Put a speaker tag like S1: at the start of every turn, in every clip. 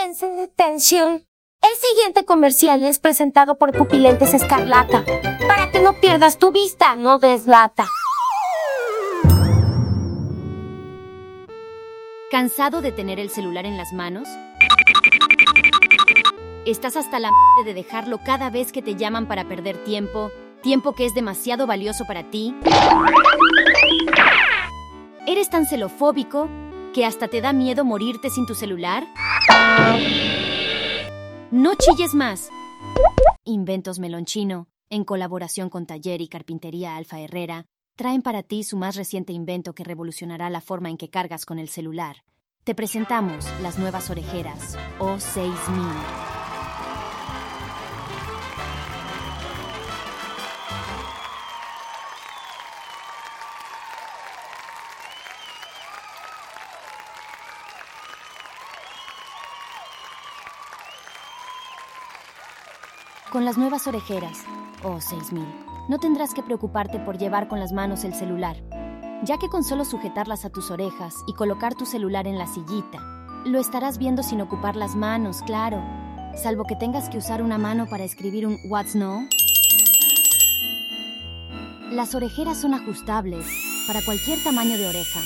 S1: Tensión. El siguiente comercial es presentado por Pupilentes Escarlata. Para que no pierdas tu vista, no des lata.
S2: ¿Cansado de tener el celular en las manos? ¿Estás hasta la de dejarlo cada vez que te llaman para perder tiempo? ¿Tiempo que es demasiado valioso para ti? ¿Eres tan celofóbico que hasta te da miedo morirte sin tu celular? No chilles más. Inventos Melonchino, en colaboración con Taller y Carpintería Alfa Herrera, traen para ti su más reciente invento que revolucionará la forma en que cargas con el celular. Te presentamos las nuevas orejeras O6000. Con las nuevas orejeras O6000, no tendrás que preocuparte por llevar con las manos el celular, ya que con solo sujetarlas a tus orejas y colocar tu celular en la sillita, lo estarás viendo sin ocupar las manos, claro, salvo que tengas que usar una mano para escribir un What's No. Las orejeras son ajustables para cualquier tamaño de oreja.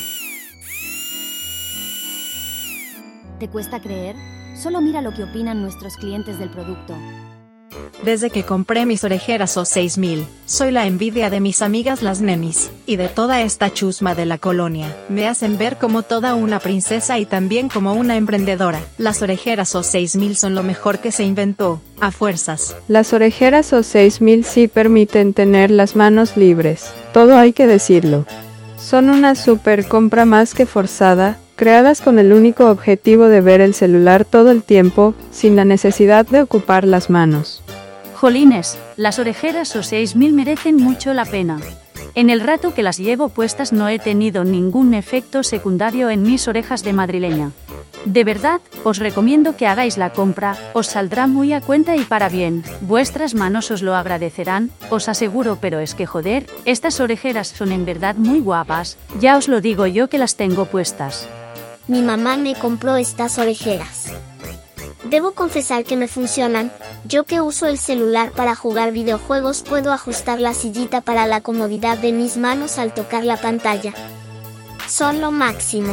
S2: ¿Te cuesta creer? Solo mira lo que opinan nuestros clientes del producto.
S3: Desde que compré mis orejeras O6000, soy la envidia de mis amigas las nenis, y de toda esta chusma de la colonia. Me hacen ver como toda una princesa y también como una emprendedora. Las orejeras O6000 son lo mejor que se inventó, a fuerzas.
S4: Las orejeras O6000 sí permiten tener las manos libres, todo hay que decirlo. Son una super compra más que forzada, creadas con el único objetivo de ver el celular todo el tiempo, sin la necesidad de ocupar las manos.
S5: Jolines, las orejeras O6000 merecen mucho la pena. En el rato que las llevo puestas no he tenido ningún efecto secundario en mis orejas de madrileña. De verdad, os recomiendo que hagáis la compra, os saldrá muy a cuenta y para bien, vuestras manos os lo agradecerán, os aseguro, pero es que joder, estas orejeras son en verdad muy guapas, ya os lo digo yo que las tengo puestas.
S6: Mi mamá me compró estas orejeras. Debo confesar que me funcionan. Yo que uso el celular para jugar videojuegos puedo ajustar la sillita para la comodidad de mis manos al tocar la pantalla. Son lo máximo.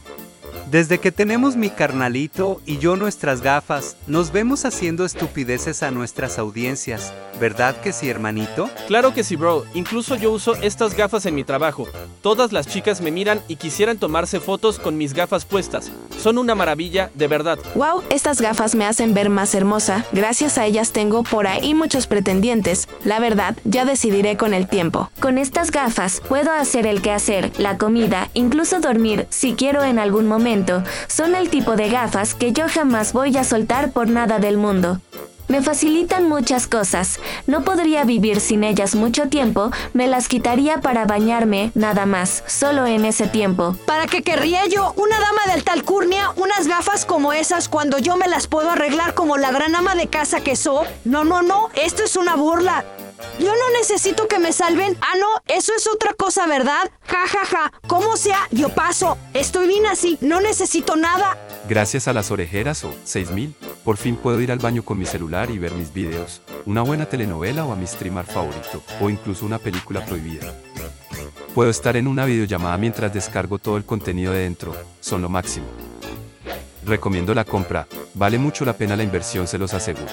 S7: Desde que tenemos mi carnalito y yo nuestras gafas, nos vemos haciendo estupideces a nuestras audiencias. ¿Verdad que sí, hermanito?
S8: Claro que sí, bro. Incluso yo uso estas gafas en mi trabajo. Todas las chicas me miran y quisieran tomarse fotos con mis gafas puestas. Son una maravilla, de verdad.
S9: Wow, estas gafas me hacen ver más hermosa. Gracias a ellas tengo por ahí muchos pretendientes. La verdad, ya decidiré con el tiempo.
S10: Con estas gafas puedo hacer el quehacer, la comida, incluso dormir si quiero en algún momento. Son el tipo de gafas que yo jamás voy a soltar por nada del mundo. Me facilitan muchas cosas. No podría vivir sin ellas mucho tiempo, me las quitaría para bañarme, nada más, solo en ese tiempo.
S11: ¿Para qué querría yo, una dama del Talcurnia, unas gafas como esas cuando yo me las puedo arreglar como la gran ama de casa que soy? No, esto es una burla. Yo no necesito que me salven. Ah, no, eso es otra cosa, ¿verdad? Ja, ja, ja. Como sea, yo paso. Estoy bien así, no necesito nada.
S12: Gracias a las orejeras O6000, por fin puedo ir al baño con mi celular y ver mis videos, una buena telenovela o a mi streamer favorito, o incluso una película prohibida. Puedo estar en una videollamada mientras descargo todo el contenido de dentro, son lo máximo. Recomiendo la compra, vale mucho la pena la inversión, se los aseguro.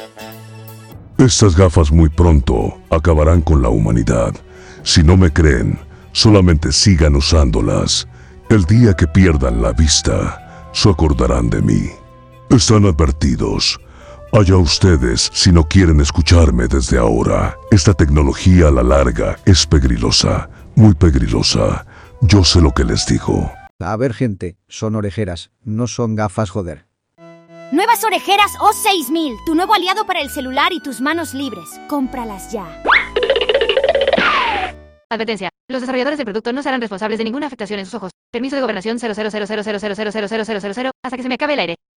S13: Estas gafas muy pronto acabarán con la humanidad. Si no me creen, solamente sigan usándolas. El día que pierdan la vista, se acordarán de mí. Están advertidos. Allá ustedes si no quieren escucharme desde ahora. Esta tecnología a la larga es peligrosa, muy peligrosa. Yo sé lo que les digo.
S14: A ver, gente, son orejeras, no son gafas, joder.
S2: Nuevas orejeras O6000, tu nuevo aliado para el celular y tus manos libres. Cómpralas ya.
S15: Advertencia. Los desarrolladores del producto no serán responsables de ninguna afectación en sus ojos. Permiso de gobernación 0000000000 hasta que se me acabe el aire.